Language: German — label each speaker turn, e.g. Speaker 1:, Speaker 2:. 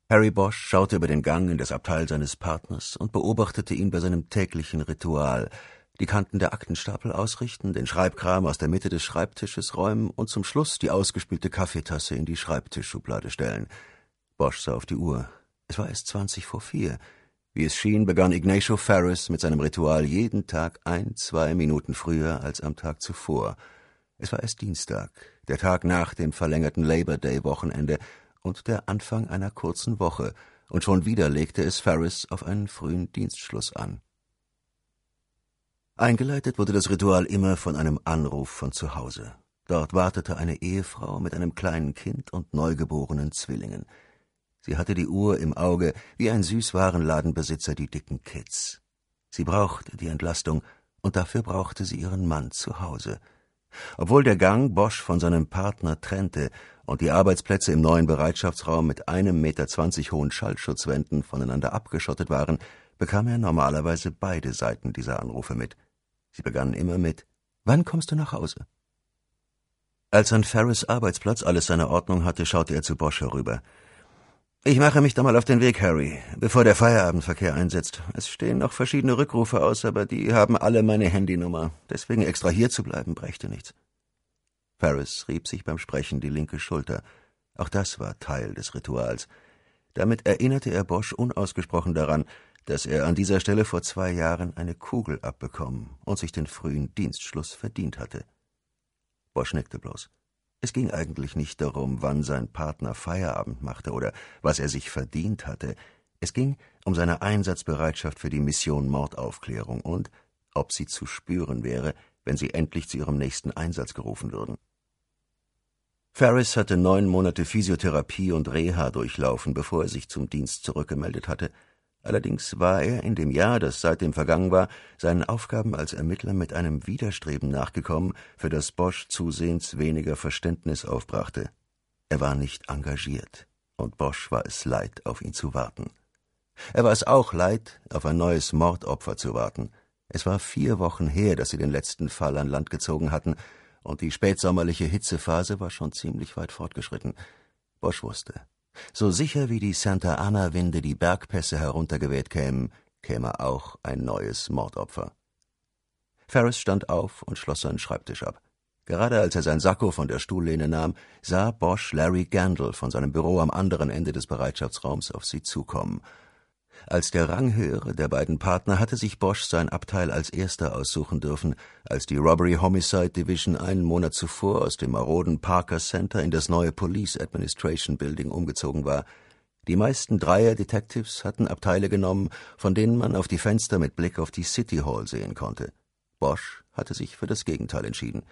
Speaker 1: Harry Bosch schaute über den Gang in das Abteil seines Partners und beobachtete ihn bei seinem täglichen Ritual: die Kanten der Aktenstapel ausrichten, den Schreibkram aus der Mitte des Schreibtisches räumen und zum Schluss die ausgespülte Kaffeetasse in die Schreibtischschublade stellen. Bosch sah auf die Uhr. Es war erst 4:20. Wie es schien, begann Ignacio Ferris mit seinem Ritual jeden Tag 1-2 Minuten früher als am Tag zuvor. Es war erst Dienstag, der Tag nach dem verlängerten Labor-Day-Wochenende und der Anfang einer kurzen Woche, und schon wieder legte es Ferris auf einen frühen Dienstschluss an. Eingeleitet wurde das Ritual immer von einem Anruf von zu Hause. Dort wartete eine Ehefrau mit einem kleinen Kind und neugeborenen Zwillingen. Sie hatte die Uhr im Auge, wie ein Süßwarenladenbesitzer die dicken Kids. Sie brauchte die Entlastung, und dafür brauchte sie ihren Mann zu Hause. Obwohl der Gang Bosch von seinem Partner trennte und die Arbeitsplätze im neuen Bereitschaftsraum mit 1,20 Meter hohen Schallschutzwänden voneinander abgeschottet waren, bekam er normalerweise beide Seiten dieser Anrufe mit. Sie begannen immer mit: »Wann kommst du nach Hause?« Als an Ferris' Arbeitsplatz alles seine Ordnung hatte, schaute er zu Bosch herüber. »Ich mache mich da mal auf den Weg, Harry, bevor der Feierabendverkehr einsetzt. Es stehen noch verschiedene Rückrufe aus, aber die haben alle meine Handynummer. Deswegen extra hier zu bleiben, brächte nichts.« Ferris rieb sich beim Sprechen die linke Schulter. Auch das war Teil des Rituals. Damit erinnerte er Bosch unausgesprochen daran, dass er an dieser Stelle vor 2 Jahren eine Kugel abbekommen und sich den frühen Dienstschluss verdient hatte. Bosch nickte bloß. Es ging eigentlich nicht darum, wann sein Partner Feierabend machte oder was er sich verdient hatte. Es ging um seine Einsatzbereitschaft für die Mission Mordaufklärung und ob sie zu spüren wäre, wenn sie endlich zu ihrem nächsten Einsatz gerufen würden. Ferris hatte 9 Monate Physiotherapie und Reha durchlaufen, bevor er sich zum Dienst zurückgemeldet hatte. Allerdings war er in dem Jahr, das seitdem vergangen war, seinen Aufgaben als Ermittler mit einem Widerstreben nachgekommen, für das Bosch zusehends weniger Verständnis aufbrachte. Er war nicht engagiert, und Bosch war es leid, auf ihn zu warten. Er war es auch leid, auf ein neues Mordopfer zu warten. Es war 4 Wochen her, dass sie den letzten Fall an Land gezogen hatten, und die spätsommerliche Hitzephase war schon ziemlich weit fortgeschritten. Bosch wusste: so sicher wie die Santa-Ana-Winde die Bergpässe heruntergeweht kämen, käme auch ein neues Mordopfer. Ferris stand auf und schloss seinen Schreibtisch ab. Gerade als er sein Sakko von der Stuhllehne nahm, sah Bosch Larry Gandil von seinem Büro am anderen Ende des Bereitschaftsraums auf sie zukommen. Als der Ranghöhere der beiden Partner hatte sich Bosch sein Abteil als erster aussuchen dürfen, als die Robbery Homicide Division einen Monat zuvor aus dem maroden Parker Center in das neue Police Administration Building umgezogen war. Die meisten Dreier-Detectives hatten Abteile genommen, von denen man auf die Fenster mit Blick auf die City Hall sehen konnte. Bosch hatte sich für das Gegenteil entschieden.